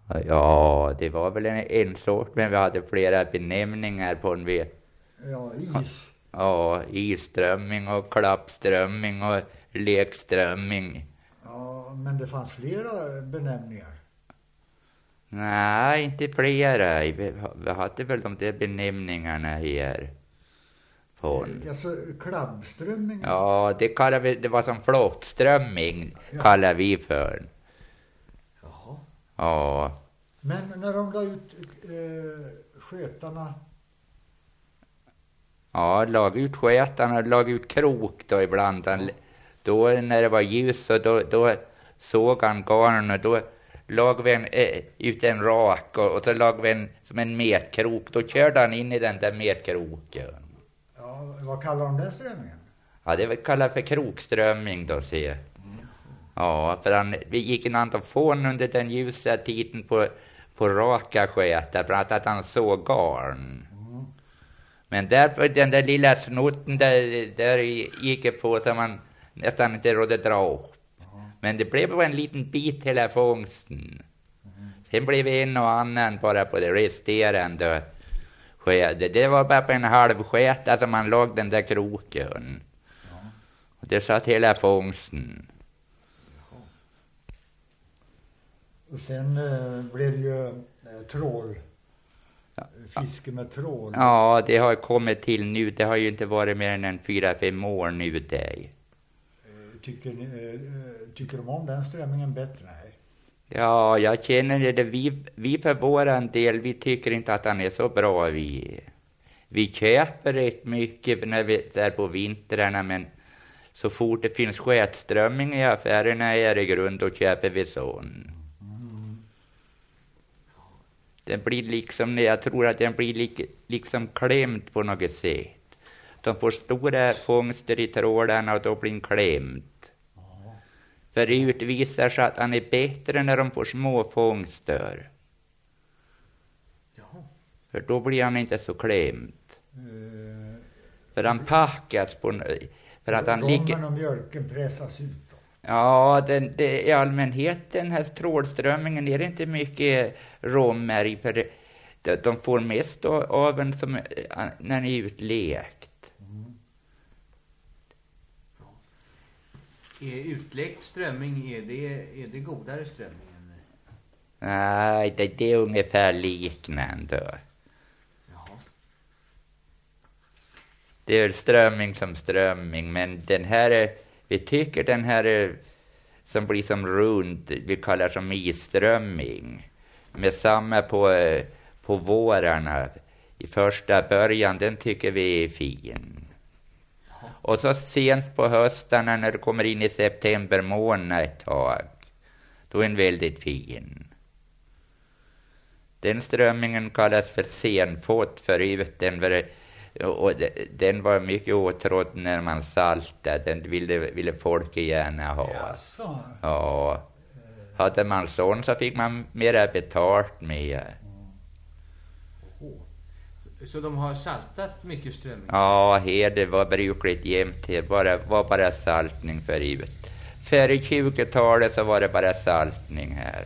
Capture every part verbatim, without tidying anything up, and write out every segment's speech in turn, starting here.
Ja, det var väl en, en sort, men vi hade flera benämningar på en vet. Ja, is. Ja, isströmming och klappströmming och lekströmming. Ja, men det fanns flera benämningar. Nej, inte flera. Vi, vi hade väl de där benämningarna här. På en. Alltså, klabbströmming. Ja, det kallar vi, det var som flottströmming, ja. Kallar vi för. Jaha. Ja. Men när de la ut eh, skötarna. Ja, lag ut skötarna, lag ut krok då ibland. Ja. Då när det var ljus så då, då såg han garn och då lag vi en, eh, ut en rak och, och så lag vi en som en metkrok. Då körde han in i den där metkroken. Ja, vad kallar de den strömmingen? Ja, det var kallat för krokströmming då, se. Mm. Ja, för han, vi gick en annan fån under den ljusa tiden på, på raka skötar för att, att han såg garn. Mm. Men där på den där lilla snotten där, där gick det på så man nästan inte rådde dra upp. Mm. Men det blev bara en liten bit hela fångsten. Mm. Sen blev en och annan bara på det resterande sköte. Det var bara på en halv sköta som man låg den där kroken. Ja. Och det satt hela fångsten. Ja. Och sen eh, blev det ju eh, trål. Ja. Fiske med trål. Ja, det har kommit till nu. Det har ju inte varit mer än en fyra, fem år nu det. Tycker, eh, tycker de om den strömmingen bättre? Nej. Ja, jag känner det. Vi, vi för våran del, vi tycker inte att han är så bra. Vi, vi köper rätt mycket när vi är på vintrarna, men så fort det finns skötströmming i affärerna är det grund och köper vi sån. Mm. Den blir liksom, jag tror att den blir lik, liksom klämd på något sätt. De får stora fångster i trådarna och då blir den klämd. Förut visar sig att han är bättre när de får små fångster. Jaha. För då blir han inte så klämd. Uh, för han packas på... För att han ligger... och mjölken pressas ut då. Ja, den, det, i allmänhet den här trålströmmingen är det inte mycket rommer i. För de, de får mest av en som när den är utlekt. Är utläckt strömming, är det, är det godare strömming? Nej, det, det är ungefär liknande. Jaha. Det är strömming som strömming, men den här, vi tycker den här som blir som rund, vi kallar som isströmming. Med samma på, på vårarna i första början, den tycker vi är fin. Och så sent på höstarna när det kommer in i september månad ett tag. Då är den väldigt fin. Den strömmingen kallas för senfått förut. Den var, och den var mycket åtrådd när man saltade. Den ville, ville folk gärna ha. Jaså. Ja. Hade man sån så fick man mera betalt med. Så de har saltat mycket strömming? Ja, här det var brukligt jämt. Det bara, var bara saltning förut. Före tjugotalet så var det bara saltning här.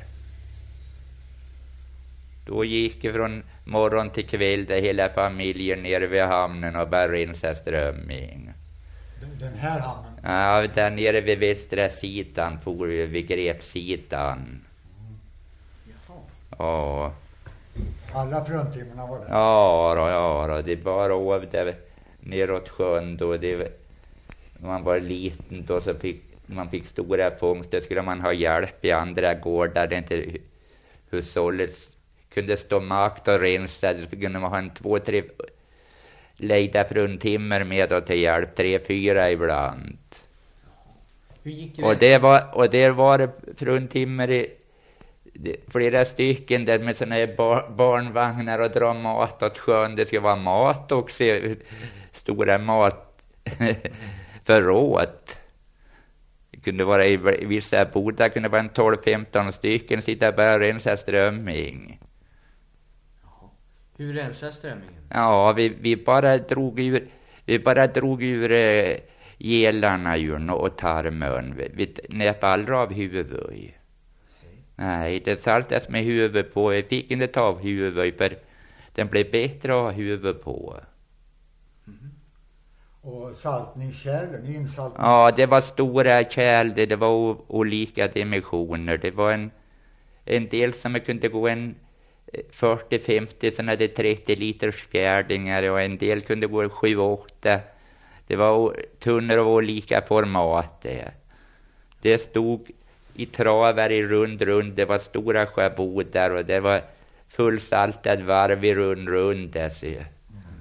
Då gick det från morgon till kväll där hela familjen nere vid hamnen och bara rensa strömming. Den här hamnen? Ja, där nere vid västra sidan, for vi vid grepsidan. Mm. Jaha. Ja. Alla fruntimmerna var det? Ja, då, ja då. Det bara åv där neråt sjön då. Det, man var liten då så fick man fick stora fångster. Skulle man ha hjälp i andra gårdar där inte hushållet kunde stå makt och rensa. Så kunde man ha en två, tre lejda fruntimmer med då till hjälp. Tre, fyra ibland. Hur gick det? Och det var, och det var fruntimmer i flera stycken där med såna här bar, barnvagnar och dra mat åt sjön. Det ska vara mat också, stora mat förråd. Det kunde vara i vissa bodar kunde vara en tolv femton stycken sitta bara och rensa strömming. Jaha. Hur rensar strömmingen? Ja, vi, vi bara drog ur vi bara drog ur eh, gelarna ur och tarmen. Vi, vi näp aldrig av huvudet. Nej, det saltas med huvudet på. Jag fick inte ta av huvudet för den blev bättre att ha huvudet på. Mm. Och saltningskärlen, insaltning? Ja, det var stora kärl. Det, det var o- olika dimensioner. Det var en, en del som kunde gå en fyrtio femtio, sen hade trettio liters fjärdingar och en del kunde gå sju åtta. Det var tunnor av olika format det. Det stod i travar i rund rund. Det var stora sjöbodar och det var fullsaltad varv i rund rund där ser jag. Mm.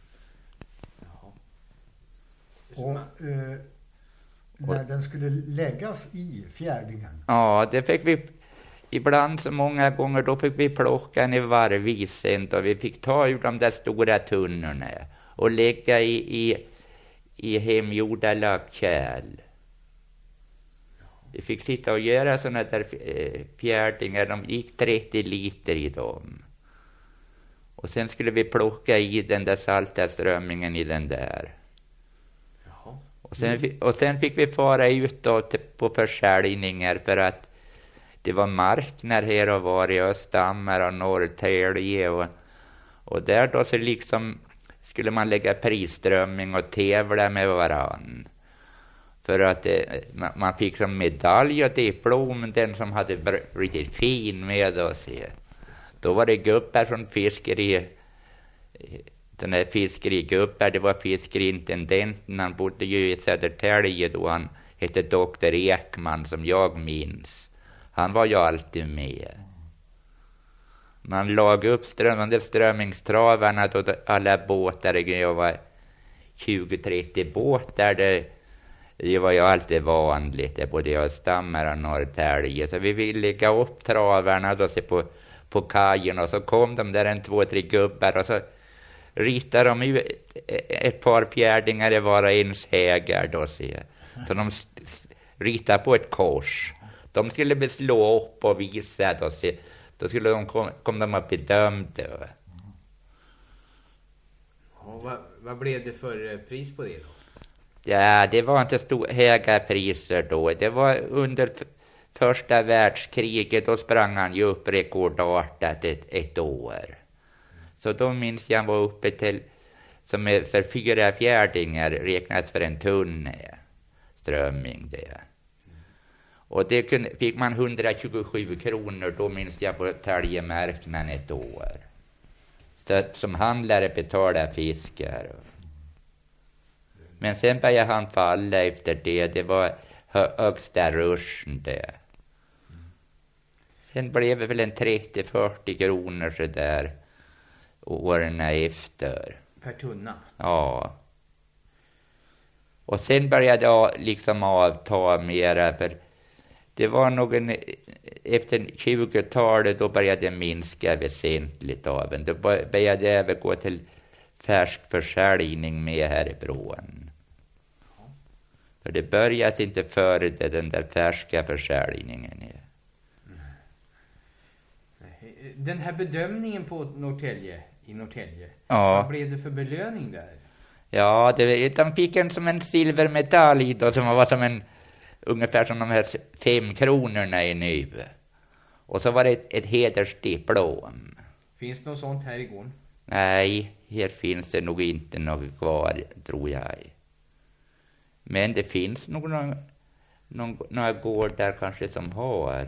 Och eh, när den skulle läggas i fjärdingen? Ja, det fick vi ibland så många gånger. Då fick vi plocka den i varvvis och vi fick ta ur de där stora tunnorna och lägga i, i, i hemgjorda lackkärl. Vi fick sitta och göra såna där fjärdingar. De gick trettio liter i dem. Och sen skulle vi plocka i den där salta strömmingen i den där. Jaha. Och, sen, och sen fick vi fara ut då till, på försäljningar för att det var marknader här och var i Östhammar och Norrtälje. Och, och där då så liksom skulle man lägga prisströmming och tävla med varann. För att eh, man fick som medalj och diplom, den som hade riktigt fin med oss. Då var det gubbar från fiskeri, den här fiskerigubbar, det var fiskeriintendenten, han bodde ju i Södertälje då, han hette doktor Ekman som jag minns. Han var ju alltid med. Man lag upp strömmande strömmingstravarna då alla båtar, det var tjugo trettio båtar där. Det var ju alltid vanligt, det både i Östhammar och Norrtälje. Så vi ville lägga upp travarna då se på, på kajen och så kom de där en två, tre gubbar och så ritade de ju ett par fjärdingar i vara ens hägar då se. Så de ritade på ett kors. De skulle beslå upp och visa då se. Då skulle de kom, kom de upp i dömde. Och vad, vad blev det för pris på det då? Ja, det var inte stor, höga priser då. Det var under f- första världskriget. Då sprang han ju upp rekordartat ett, ett år. Så då minns jag han var uppe till, som är för fyra fjärdingar räknas för en tunne strömming det. Och det kunde, fick man hundratjugosju kronor, då minns jag på Täljemarknaden ett år. Så som handlare betalade fiskar. Men sen började han falla efter det. Det var hö- högsta ruschen det. Sen blev det väl en trettio fyrtio kronor så där åren efter. Per tunna? Ja. Och sen började jag liksom avta mera för det var någon, efter tjugotalet då började det minska väsentligt av en. Då började jag övergå till färsk försäljning med härifrån. För det började inte före det, den där färska försäljningen. Den här bedömningen på Norrtälje, i Norrtälje, Ja. vad blev det för belöning där? Ja, det, de fick en som en silvermedalj då, som var som en, ungefär som de här fem kronorna i nu. Och så var det ett, ett hedersdiplom. Finns det något sånt här i gården? Nej, här finns det nog inte något kvar, tror jag. Men det finns nog någon, någon, några gårdar kanske som har.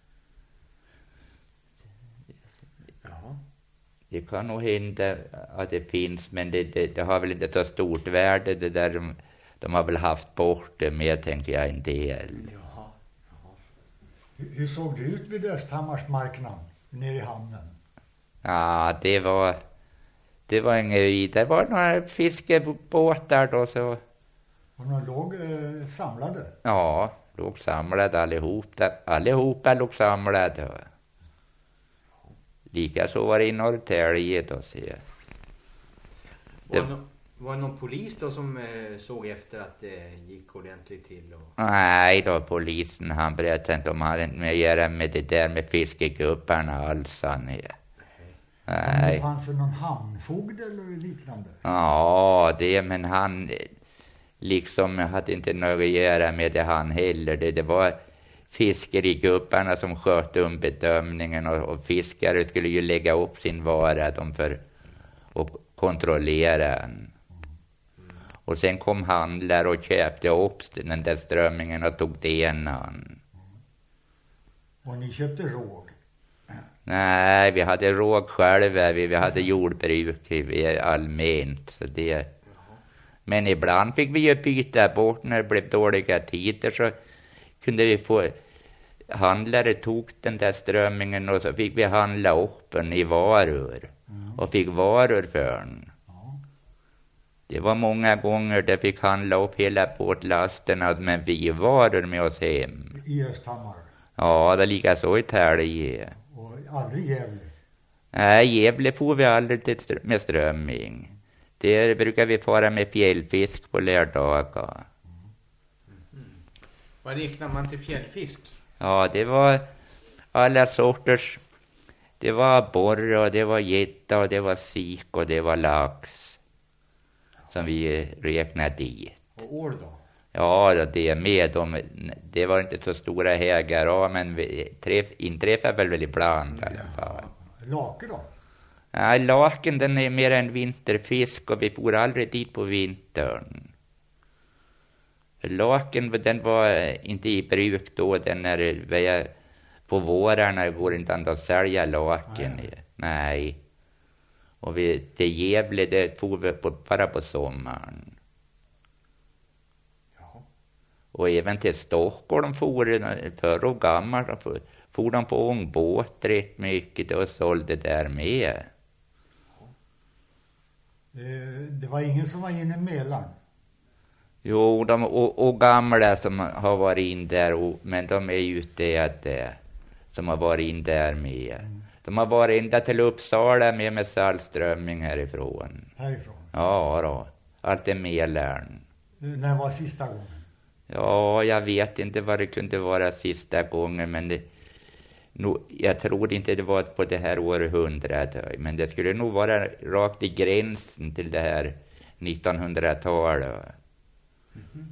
Jaha. Det kan nog hända att det finns, men det, det, det har väl inte så stort värde. Det där de, de har väl haft bort det med, tänker jag, en del. Jaha. Jaha. Hur, hur såg det ut vid Östhammars marknad nere i hamnen? Ja, det var det var en grej. Det var några fiskebåtar då så. Och de låg eh, samlade? Ja, låg samlade allihop. Där. Allihopa låg samlade. Lika så var det i Norrtälje då, ser jag. Var det, no- var det någon polis då som eh, såg efter att det gick ordentligt till? Och... Nej då, polisen han berättade inte om han hade med att göra med det där med fiskegubbarna alls han är. Nej. Det fanns det någon hamnfogde eller liknande? Ja, det, men han liksom hade inte något att göra med det han heller. Det, det var fiskerigubbarna som sköt om bedömningen, och, och fiskare skulle ju lägga upp sin vara de för att kontrollera den. Och sen kom handlare och köpte upp den där strömmingen och tog den an. Och ni köpte råg? Nej, vi hade råg själva. Vi, vi hade jordbruk vi allmänt. Så det. Men ibland fick vi ju byta bort när det blev dåliga tider, så kunde vi få... Handlare tog den där strömmingen och så fick vi handla upp den i varor. Mm. Och fick varor för den. Ja. Det var många gånger där fick handla upp hela båtlasterna med vi varor med oss hem. I Östhammar? Ja, det lika så i Tälje. Och aldrig Gävle? Nej, Gävle får vi aldrig till strö- med strömming. Där brukar vi fara med fjällfisk på lördagar. Mm. Vad räknar man till fjällfisk? Ja, det var alla sorters. Det var borre och det var getta och det var sik och det var lax som vi räknade dit. Och år då? Ja, det är med. De, det var inte så stora hägar, ja, men vi träff, inträffade väl väl ibland i alla fall. Lake då? Ja, laken den är mer en vinterfisk och vi får aldrig dit på vintern. Laken den var inte i bruk då, den är vi, på vårarna går inte att sälja laken. Nej. Nej. Och vi, till Gävle det får vi på, bara på sommaren. Ja. Och även till Stockholm får förr och gammalt får, får de på ångbåt rätt mycket och sålde där med. Det var ingen som var inne i Mälaren? Jo, de och, och gamla som har varit in där, och, men de är ju ute där, som har varit in där med. Mm. De har varit ända till Uppsala med med saltströmming härifrån. Härifrån? Ja då, allt är Mälaren. När var sista gången? Ja, jag vet inte vad det kunde vara sista gången, men det, no, jag tror inte det var på det här århundradet, men det skulle nog vara rakt i gränsen till det här nittonhundratalet. Mm-hmm.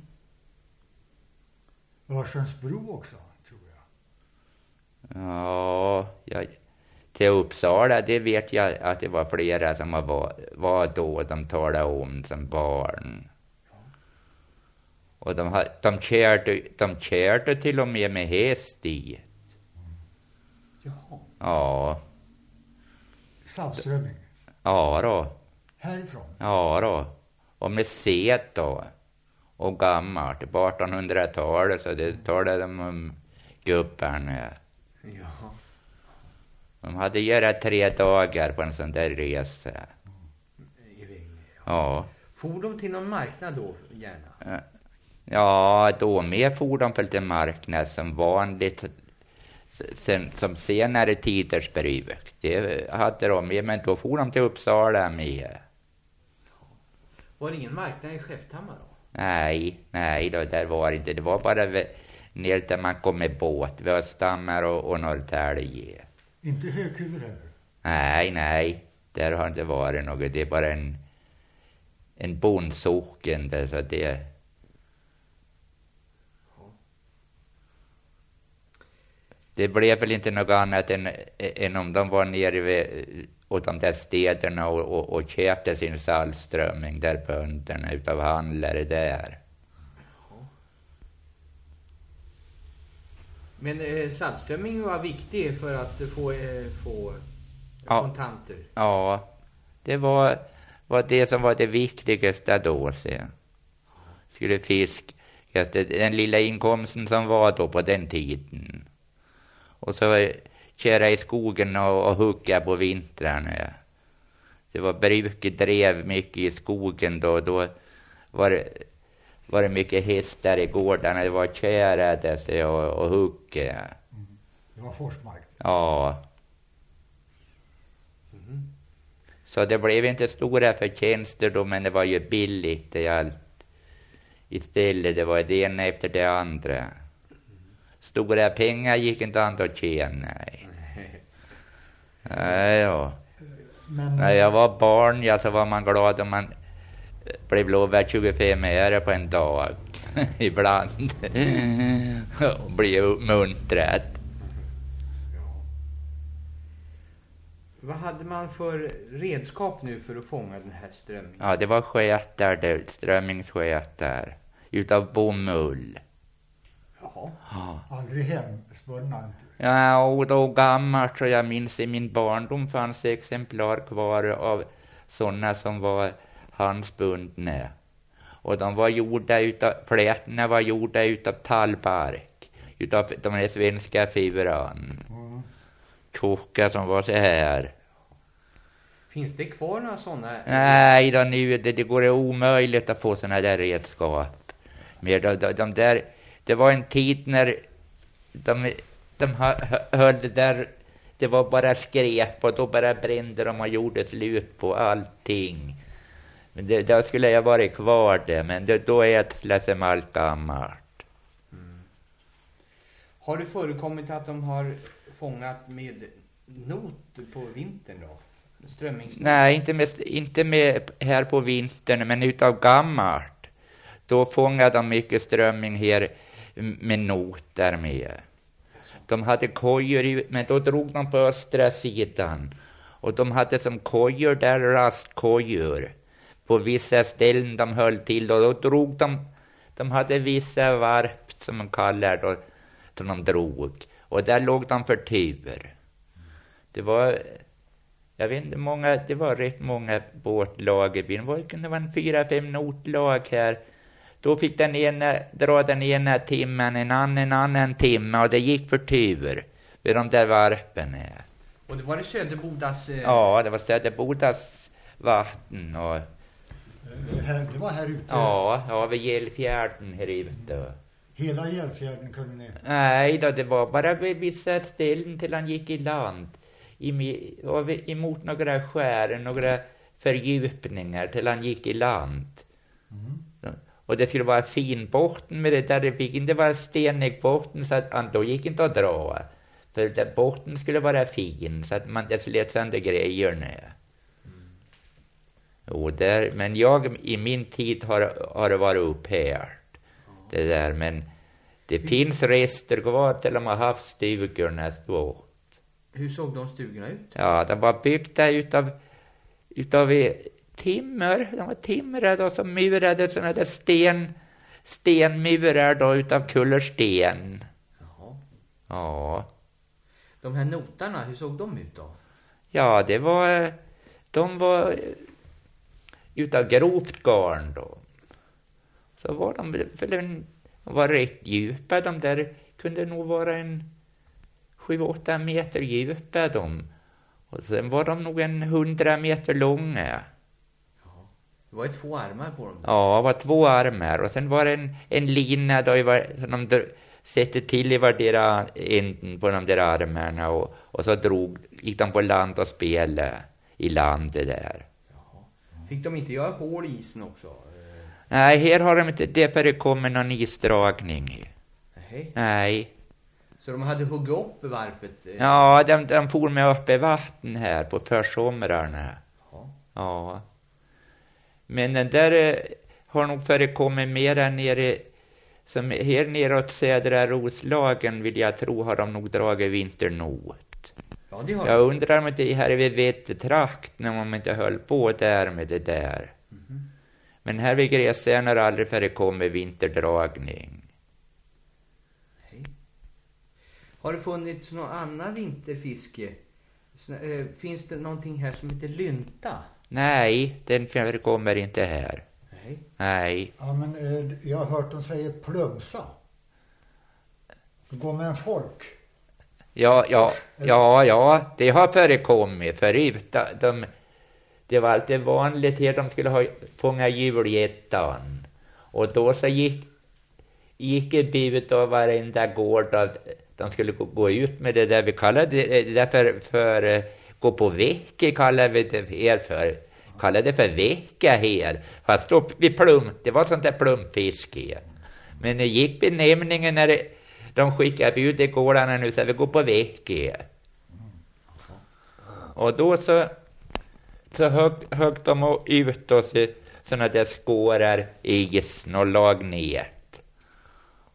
Örsundsbro också, tror jag. Ja, jag, till Uppsala, det vet jag att det var flera som var, var då de talade om som barn. Ja. Och de, de, körde, de körde till och med med häst dit. Mm. Jaha. Ja. Saltströmming? Ja då. Härifrån? Ja då. Och med set då. Och gammalt, på artonhundratalet, så det talade de om gubbarna. Ja. De hade gjort tre dagar på en sån där resa. Ja. For de till någon marknad då, gärna? Ja, då med for de väl till marknad som vanligt. Sen, som senare tiders bruk. Det hade de med, men då for de till Uppsala med. Var det ingen marknad i Skäfthammar då? Nej, nej då, där var det inte. Det var bara ner där man kom med båt. Vid Östhammar och, och Norrtälje. Inte Höghuvud heller? Nej, nej. Där har inte varit något. Det är bara en, en bondsocken där, så det... Det blev väl inte något annat än, än om de var nere vid, åt de där städerna och, och, och köpte sin saltströmming där bönderna utav handlare där. Men eh, saltströmming var viktig för att få, eh, få ja. kontanter. Ja, det var, var det som var det viktigaste då. Så. Skulle fisk, den lilla inkomsten som var då på den tiden. Och så köra i skogen och, och hugga på vintrarna. Ja. Det var bruket drev mycket i skogen då. Då var det, var det mycket hästar i gårdarna. Det var körade sig och, och hugga. Ja. Mm. Det var forsmark. Ja. Mm. Så det blev inte stora förtjänster då, men det var ju billigt i allt. Istället det var det ena efter det andra. Stora pengar gick inte an att tjäna. Nej. Nej, ja. Men, när jag var barn, ja, så var man glad om man blev lovad tjugofem öre på en dag. ibland och bli uppmuntrad. Vad hade man för redskap nu för att fånga den här strömmingen? Ja, det var skätar där, strömmingsskätar utav bomull. Jaha. Ja. Aldrig hemspunna. Ja, och då gammalt så jag minns i min barndom fanns exemplar kvar av sådana som var handsbundna. Och de var gjorda utav, flätorna var gjorda utav tallbark. Utav de här svenska fibran. Mm. Tjocka som var så här. Finns det kvar några sådana? Nej, då nu det, det går omöjligt att få sådana där redskap. Men de, de, de där, det var en tid när de, de höll det där, det var bara skräp och då bara brände de och gjorde slut på allting. Men det, då skulle jag vara kvar där, men det, då ätslas som allt gammalt. Mm. Har det förekommit att de har fångat med not på vintern då? Strömmings... Nej, inte med, inte med här på vintern, men utav gammalt. Då fångade de mycket strömming här med noter med. De hade kojor, i, men då drog de på östra sidan. Och de hade som kojor där, rastkojor. På vissa ställen de höll till. Och då drog de, de hade vissa varp som man kallar då, som de drog. Och där låg de för tur. Det var... Jag vet inte, många, det var rätt många båtlag i byn. Det kunde vara en fyra, fem notlag här. Då fick den ena dra den ena timmen, en annan, en annan timme. Och det gick för tur vid de där varpen här. Och det var det Söderbodas... Eh... Ja, det var Söderbodas vatten. Och... Det var här ute? Ja, ja vid Gällfjärden här ute. Hela Gällfjärden kunde ni? Nej då, det var bara vid vissa ställen till han gick i land. I, emot några skär, några fördjupningar till han gick i land. Mm. Och det skulle vara fin botten med det där. Det fick inte vara stenig botten så att han då gick inte att dra. För där botten skulle vara fin så att man det slet sönder grejerna. Mm. Och där, men jag i min tid har, har det varit upphört. Mm. Det där, men det mm. finns rester kvar till de har haft stugorna stå. Hur såg de stugorna ut? Ja, de var byggda utav, utav timmer. De var timrade och så murade sådana där sten, stenmurar då utav kullersten. Jaha. Ja. De här notarna, hur såg de ut då? Ja, det var, de var utav grovt garn då. Så var de, för de var rätt djupa, de där kunde nog vara en sju åtta meter djupa de. Och sen var de nog en hundra meter långa. Ja. Det var ju två armar på dem. Ja, det var två armar. Och sen var det en, en lina då i var, som de sätter till i vardera änden på de där armarna. Och, och så drog, gick de på land och spelade i landet där. Jaha. Fick de inte göra hål i isen också? Nej, här har de inte, det förekommer någon isdragning. Nej. Nej. Så de hade huggit upp varpet? Ja, de, de for med uppe i vatten här på försomrarna. Ja. Ja. Men den där har nog förekommit mera nere, som här neråt södra Roslagen vill jag tro har de nog dragit vinternot. Ja, det har jag undrar om det här är vid Vettetrakt när man inte höll på där med det där. Mm-hmm. Men här vid Gräsön har aldrig förekommit vinterdragning. Har det funnits någon annan vinterfiske? Finns det någonting här som heter lynta? Nej, den förekommer inte här. Nej. Nej. Ja, men eh, jag har hört dem säga plumsa. Gå med en folk. Ja, ja, ja, ja, det har förekommit förut. De, det var alltid vanligt här, de skulle ha, fånga julgettan. Och då så gick, gick ett bud av varenda gård av de skulle gå, gå ut med det där vi kallade det därför för uh, gå på vecka kallade vi det här för kallade det för vecka här fast då vi plum det var sånt där plumfiske men det gick benämningen när det, de skickade bud i gårdarna nu så vi går på vecka och då så så hög, hög de ut och så, såna där skårar i isen och lag nät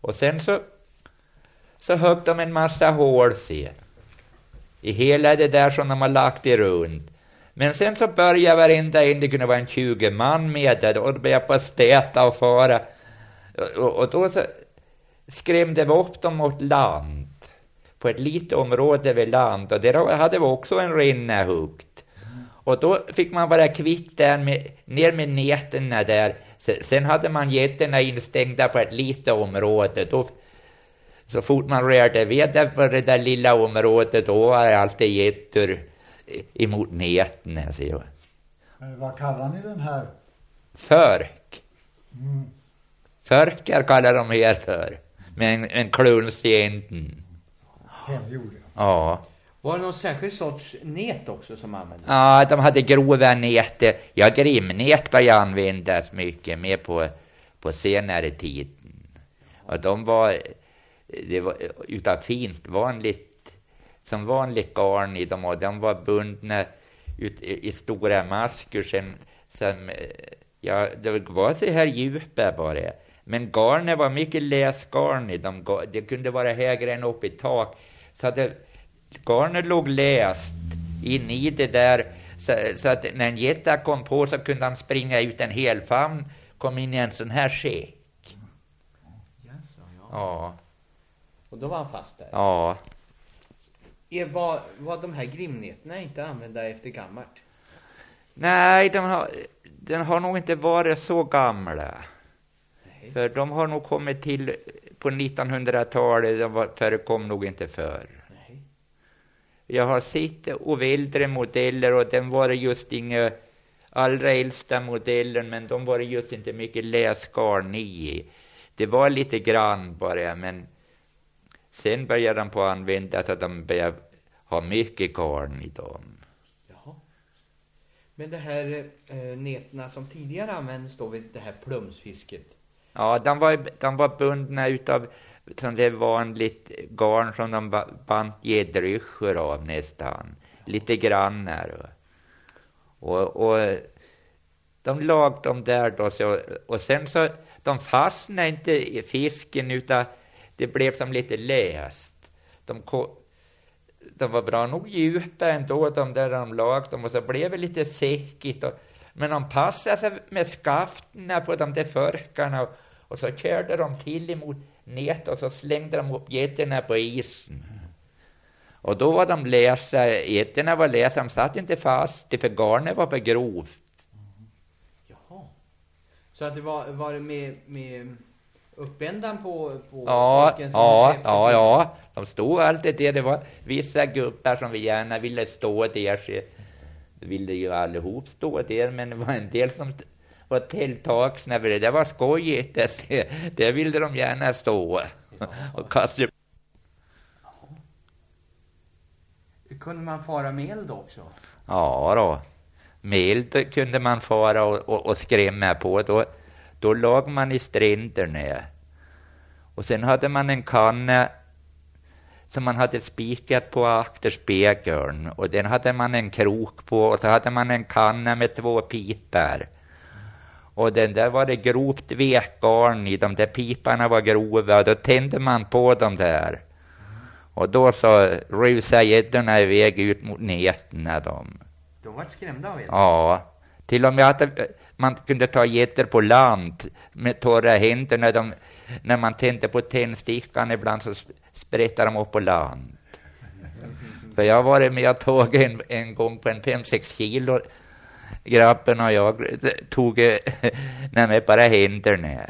Och sen så, så högg de en massa hål, se. I hela det där som de har lagt i runt. Men sen så började varenda en, det kunde vara en tjugo man med det, och det började på stäta och fara. Och, och då så skrämde vi upp dem mot land. På ett litet område vid land. Och där hade vi också en rinna hugt. Och då fick man vara kvick där med, ner med nätterna där. Sen hade man getterna instängda på ett litet område. Då, så fort man rörde vidare på det där lilla området, då var det alltid getter emot nätterna. Så. Vad kallar ni den här? Förk. Mm. Förkar kallar de här för. Med en, en kluns i änden. Hemgjord, ja. Ja. Var det någon särskild sorts nät också som användes? Ja, de hade grova nät. Ja, grimnät började användas mycket mer på, på senare tiden. Och de var, det var utav fint, vanligt, som vanligt garn i dem. Och de var bundna ut i, i stora masker som, som, ja, det var så här djupa bara. Men garnet var mycket läsgarn i dem. Det kunde vara högre än upp i tak. Så att det, garnet låg läst in i det där. Så, så att när en getta kom på så kunde han springa ut en hel famn. Kom in i en sån här säck. Yes, ja. Ja. Och då var han fast där. Ja. Är, var, var de här grimnätterna inte använda efter gammalt? Nej, de har, den har nog inte varit så gamla. Nej. För de har nog kommit till på nittonhundratalet. De var, förekom nog inte förr. Nej. Jag har sett och äldre modeller, och den var just inga allra äldsta modellen, men de var just inte mycket läsgarn i. Det var lite grann bara, men sen började de på att använda så att de började ha mycket garn i dem. Jaha. Men det här eh, nätterna som tidigare användes då vid det här plumsfisket? Ja, de var, de var bundna utav som det är vanligt garn som de band gedryschor av nästan. Lite grann här. Och, och de lag dem där då. Så, och sen så, de fastnade inte i fisken utan det blev som lite läst. De, de var bra nog djupa ändå, de där de lag dem. Och så blev det lite säckigt. Och, men de passade sig med skafterna på de där förkarna. Och, och så körde de till emot nät och så slängde de upp getterna på isen. Och då var de läsa, getterna var läsa, de satt inte fast, för garnet var för grovt. Jaha. Så att det var, var det med, med uppändan på, på ja, ja, ja, ja, de stod alltid där. Det var vissa grupper som vi gärna ville stå där, så ville ju allihop stå där, men det var en del som var tilltagsna för det. Det var skojigt, det, det ville de gärna stå och kasta. Kunde man fara med eld också? Ja då. Med eld kunde man fara och, och, och skrämma på. Då, då lag man i stränderna. Och sen hade man en kanna som man hade spikat på akterspegeln. Och den hade man en krok på. Och så hade man en kanna med två pipar. Och den där var det grovt vekgarn i. De där piparna var grova. Då tände man på dem där. Och då så rusade gäddorna iväg ut mot nätterna. De. De var skrämda av er? Ja. Till och med att man kunde ta gäddor på land med torra händer. När, de, när man tände på tändstickan ibland så sprättade de upp på land. För jag var med och tog en, en gång på en fem sex kilo. Grabben och jag tog nej, med bara händerna.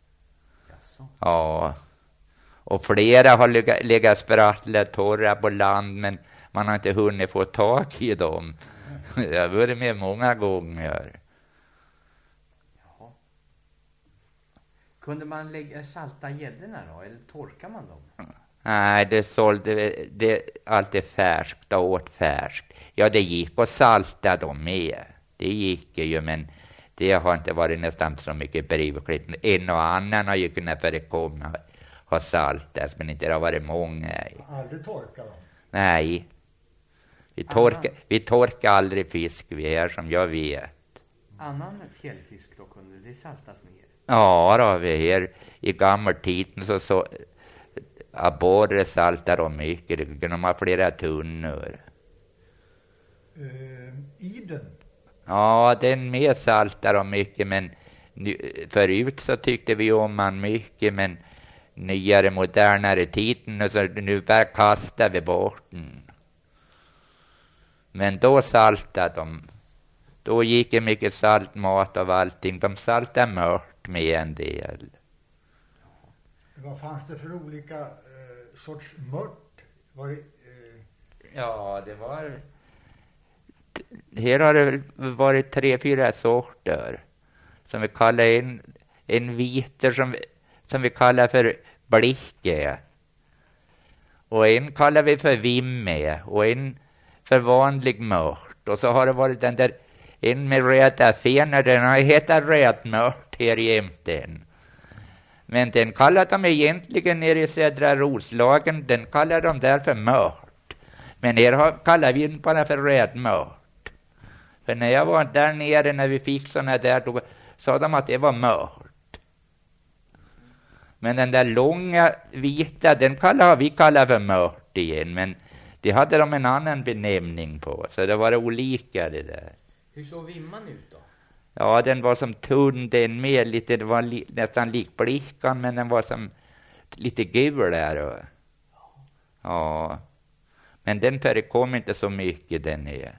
Ja. Och flera har legat, legat sprattlat torra på land, men man har inte hunnit få tag i dem. Jag har varit med många gånger. Jaha. Kunde man lägga salta gäddorna då, eller torkar man dem? Nej, det sålde det alltid färskt och åt färskt. Ja, det gick att salta dem med. Det gick ju, men det har inte varit nästan så mycket brukligt. En och annan har ju kunnat förekomma ha saltats, men inte det har varit många. Aldrig torka dem? Nej. Vi torkar, vi torkar aldrig fisk vi är som jag vet. Annan fjällfisk då kunde det saltas ner? Ja, då, vi här i gammal tiden så så abborre saltar de mycket. Det kan de ha flera tunnor. Uh, Iden? Ja, den med saltar de mycket, men nu, förut så tyckte vi om man mycket, men nyare, modernare tiden, och så nu bara kastar vi bort den. Men då saltade de. Då gick det mycket saltmat av allting. De saltade mört med en del. Vad fanns det för olika eh, sorts mört? Var det, eh... Ja, det var... Här har det varit tre, fyra sorter. Som vi kallar en, en viter som, som vi kallar för blicke. Och en kallar vi för vimme. Och en för vanlig mört. Och så har det varit den där en med röda fenor. Den har hetat rödmört här jämten. Men den kallar de egentligen nere i södra Roslagen. Den kallar de där för mört. Men här har, kallar vi den bara för rödmört. För när jag var där nere när vi fick såna där, då sa de att det var mört. Men den där långa vita, den kallar vi kallar för mört igen. Men det hade de en annan benämning på. Så det var olika det där. Hur såg vimman ut då? Ja, den var som tunn, den med lite, det var li, nästan lik blickan, men den var som lite gulare. Ja. Men den förekom inte så mycket den är.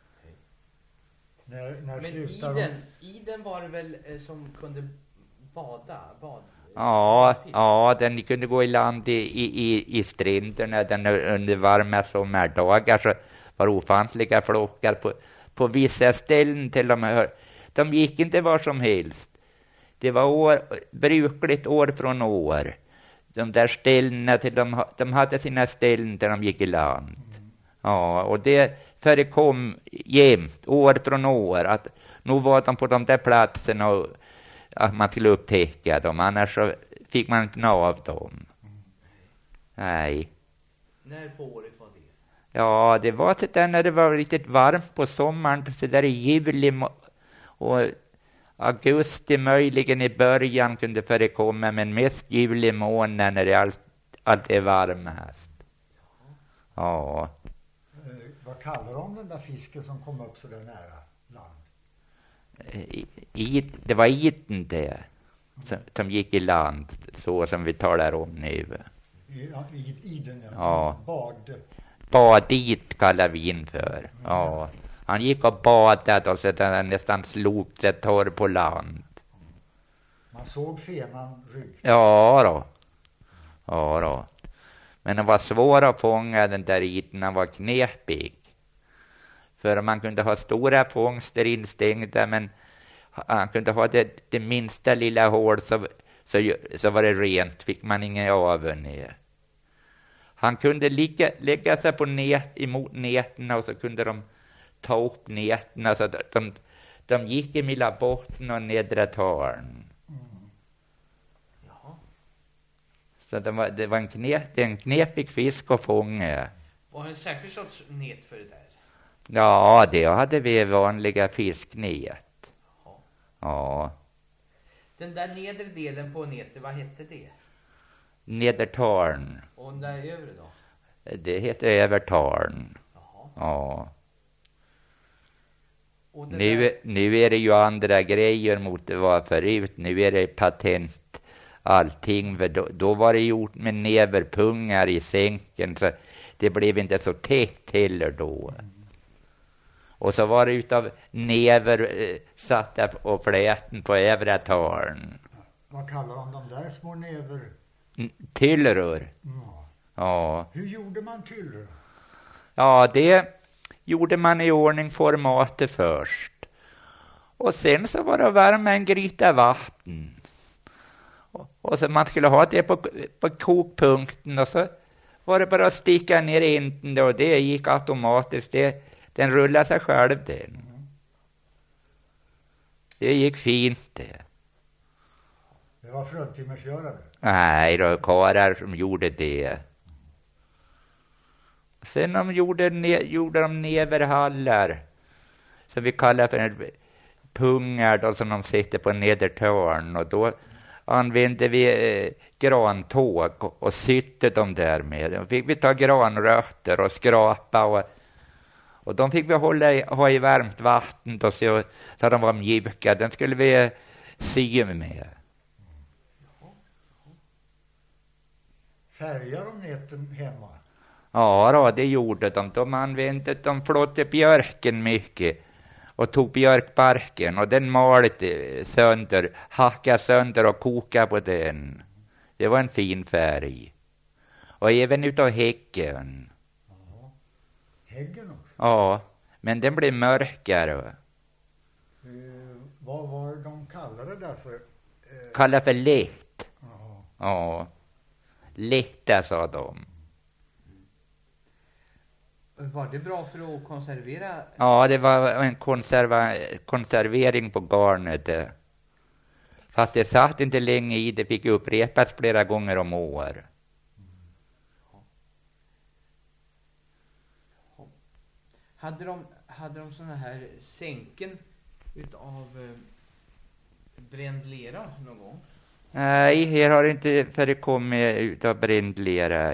När, när Men i den, i den var det väl eh, som kunde bada? Bad, ja, ja, den kunde gå i land i, i, i stränderna den under varma sommardagar, så var ofantliga flockar på, på vissa ställen till och med. De gick inte var som helst. Det var år, brukligt år från år. De där ställena till de, de hade sina ställen där de gick i land. Mm. Ja, och det förekom jämt, år från år, att nu var de på de där platserna och att man skulle upptäcka dem, annars så fick man inte nå av dem. Mm. Nej. När på året var det? Ja, det var så där när det var riktigt varmt på sommaren, så där i juli och augusti möjligen i början kunde förekomma, men mest juli månad när det allt, allt är varmast. Ja. Eh, vad kallar de den där fisken som kom upp så där nära land? I, i, det var iten det som, som gick i land, så som vi talar om nu. I, i, i den, ja. Ja. Bad. Badit kallar vi in för. Ja. Han gick och badade och så att han nästan slog sig torr på land. Man såg fenan rygg. Ja då. Ja då. Men det var svårt att fånga den där iten, han var knepig. För man kunde ha stora fångster instängda, men han kunde ha det, det minsta lilla hål så, så, så var det rent, fick man ingen aven i. Han kunde ligga, lägga sig på nät, emot nätterna och så kunde de ta upp nätterna så de, de, de gick i milla botten och nedre tarn. Mm. Jaha. Så det var, det var en, knep, en knepig fisk att fånga. Var det en särskild sorts nät för det där? Ja, det hade vi vanliga fisknät. Jaha. Ja. Den där nedre delen på nätet, vad hette det? Nedertarn. Och den där övre då? Det heter övertarn. Jaha. Ja. Och det Nu, där... nu är det ju andra grejer mot det var förut. Nu är det patent allting. För då, då var det gjort med näverpungar i sänken, så det blev inte så tätt heller då. Mm. Och så var det utav näver eh, satta och fläten på övre tarn. Vad kallar de de där små näver? Tyllrör. Ja. Ja. Hur gjorde man tyllrör? Ja, det gjorde man i ordning formatet först. Och sen så var det att värma en gryta vatten. Och, och så man skulle ha det på, på kokpunkten, och så var det bara att sticka ner enden och det gick automatiskt. Det, den rullade sig själv den. Mm. Det gick fint det. Det var fruntimmersgörare? Nej, det var karlar som gjorde det. Sen de gjorde, ne, gjorde de neverhallar, som vi kallar för pungar då, som de sitter på nedertörn, och då använde vi eh, grantåg och, och sytte dem där med. Då fick vi ta granrötter och skrapa, och, och de fick vi hålla i, ha i varmt vatten då, så, så de var mjuka. Den skulle vi sy med. Färgar de näten hemma? Ja då, det gjorde de. De använde, de flotte björken mycket och tog björkbarken och den malde sönder, hackade sönder och kokade på den. Det var en fin färg. Och även utav häcken. Ja. Häggen också? Ja, men den blev mörkare. Eh, vad var de kallade det för? Eh, Kallade för lätt. ja. Ja, lätta sa de. Var det bra för att konservera? Ja, det var en konserva, konservering på garnet. Fast det satt inte länge i, det fick upprepas flera gånger om år. Hade de, hade de såna här sänken utav eh, bränd lera någon gång? Nej, här har det inte förekommit utav bränd lera.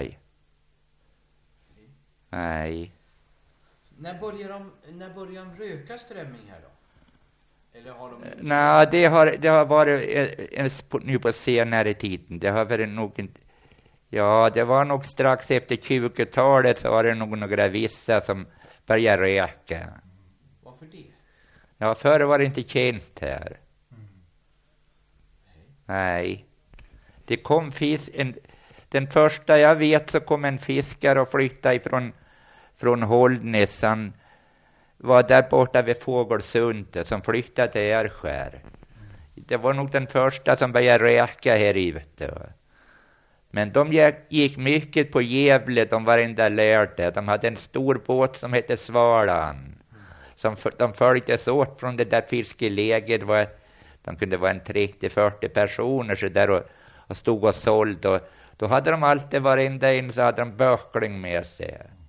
Nej. När börjar de, när börjar de röka strömming här då? Eller har de... Nej, det har, det har varit en, nu på senare tiden. Det har varit nog inte... Ja, det var nog strax efter tjugotalet så var det nog några vissa som började röka. Varför det? Ja, förr var det inte känt här. Mm. Nej. Det kom fisk... En, den första jag vet så kom en fiskare och flyttade ifrån från Hållnäs. Han var där borta vid Fågelsundet som flyttade till Erskär. Det var nog den första som började röka här ute. Men de gick mycket på Gävle, de var inte lärde. De hade en stor båt som hette Svalan. Som de följdes åt från det där fiskeläget. Var, de kunde vara en trettio till fyrtio personer så där och, och stod och sålde. Och då hade de alltid varenda en så hade de böckling med sig.